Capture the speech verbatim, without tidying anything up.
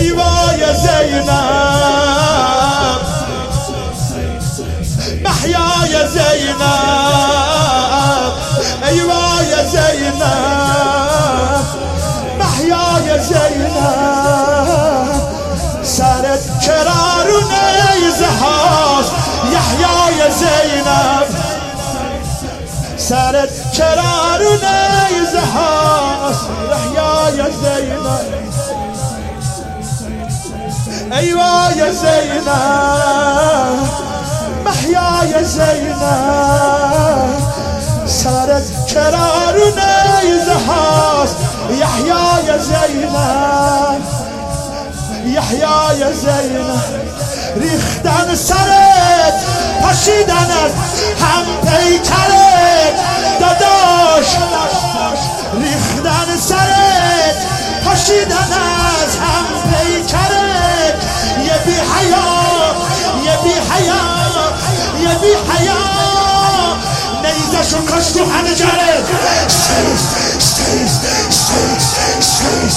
ايوا يا زينب محيا يا زينب ايوا يا زينب محيا يا زينب سرت كرار نيزهاس يحيى يا زينب سرت كرار نيزهاس يحيى يا زينب ايوا يا زينب محيا يا زينب سرت كرار نيزهاس يحيى يا زينب يحيى يا زينب ریختن سرت پاشیدن از هم پیکرت داداش ریختن سرت پاشیدن از هم پیکرت یه بی حیا یه بی حیا یه بی حیا نیزشو کش تو هنجرت